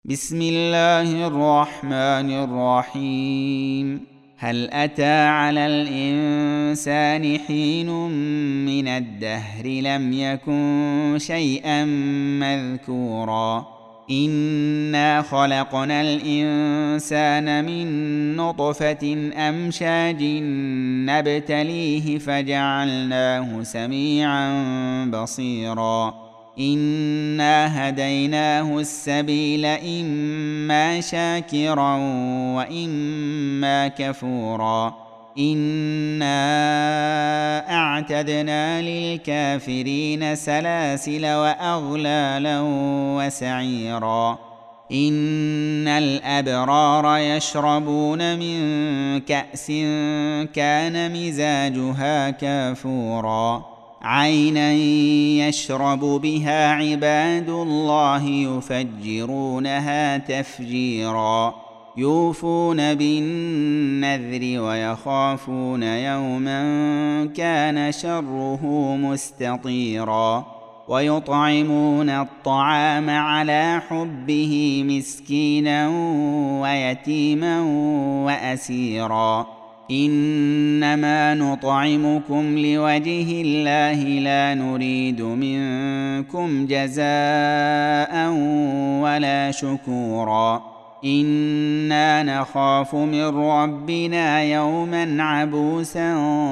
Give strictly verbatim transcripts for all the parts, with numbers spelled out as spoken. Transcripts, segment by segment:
بسم الله الرحمن الرحيم. هل أتى على الإنسان حين من الدهر لم يكن شيئا مذكورا إنا خلقنا الإنسان من نطفة أمشاج نبتليه فجعلناه سميعا بصيرا إنا هديناه السبيل إما شاكرا وإما كفورا إنا أعتدنا للكافرين سلاسل وأغلالا وسعيرا إن الأبرار يشربون من كأس كان مزاجها كافورا عينا يشرب بها عباد الله يفجرونها تفجيرا يوفون بالنذر ويخافون يوما كان شره مستطيرا ويطعمون الطعام على حبه مسكينا ويتيما وأسيرا إنما نطعمكم لوجه الله لا نريد منكم جزاء ولا شكورا إنا نخاف من ربنا يوما عبوسا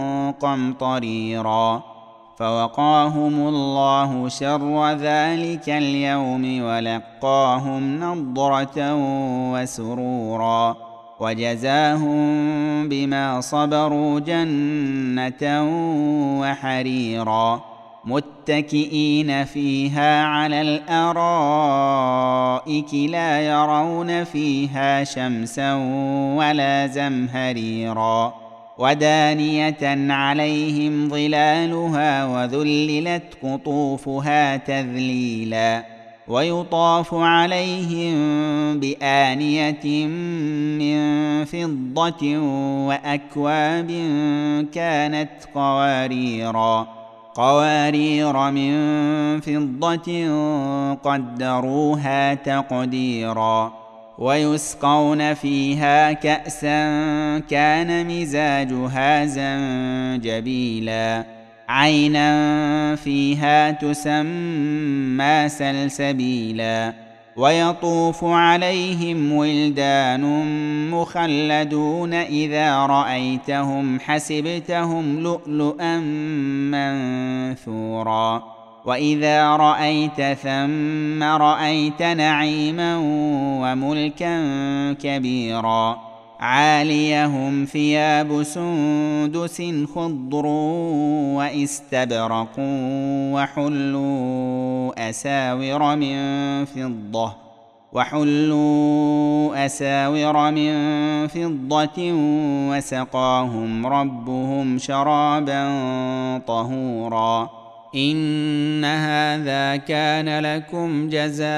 قمطريرا فوقاهم الله شر ذلك اليوم ولقاهم نضرة وسرورا وجزاهم بما صبروا جنة وحريرا متكئين فيها على الأرائك لا يرون فيها شمسا ولا زمهريرا ودانية عليهم ظلالها وذللت قطوفها تذليلا ويطاف عليهم بآنية من فضة وأكواب كانت قواريرا قوارير من فضة قدروها تقديرا ويسقون فيها كأسا كان مزاجها زنجبيلا عينا فيها تسمى سلسبيلا ويطوف عليهم ولدان مخلدون إذا رأيتهم حسبتهم لؤلؤا منثورا وإذا رأيت ثم رأيت نعيما وملكا كبيرا عاليهم ثياب سندس خضر واستبرق وحلوا أساور من فضة وحلوا أساور من فضة وسقاهم ربهم شرابا طهورا إن هذا كان لكم جزاء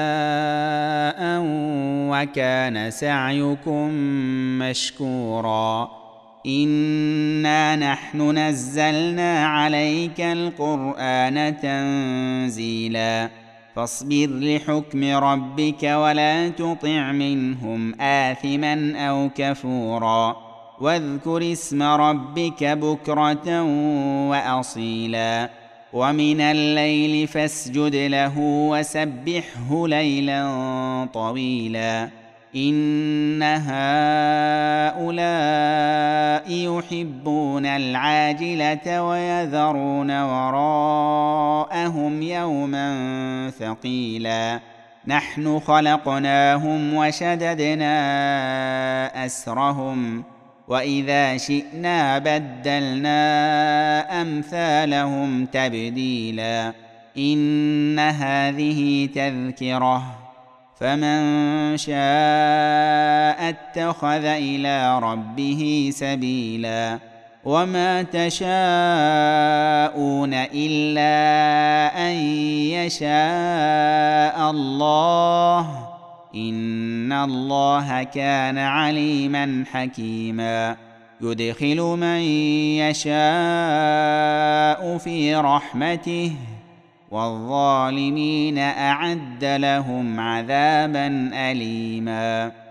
وكان سعيكم مشكورا إنا نحن نزلنا عليك القرآن تنزيلا فاصبر لحكم ربك ولا تطع منهم آثما أو كفورا واذكر اسم ربك بكرة وأصيلا ومن الليل فاسجد له وسبحه ليلا طويلا إن هؤلاء يحبون العاجلة ويذرون وراءهم يوما ثقيلا نحن خلقناهم وشددنا أسرهم وإذا شئنا بدلنا أمثالهم تبديلا إن هذه تذكرة فمن شاء اتخذ إلى ربه سبيلا وما تشاءون إلا أن يشاء الله إن الله كان عليما حكيما يدخل من يشاء في رحمته والظالمين أعد لهم عذابا أليما.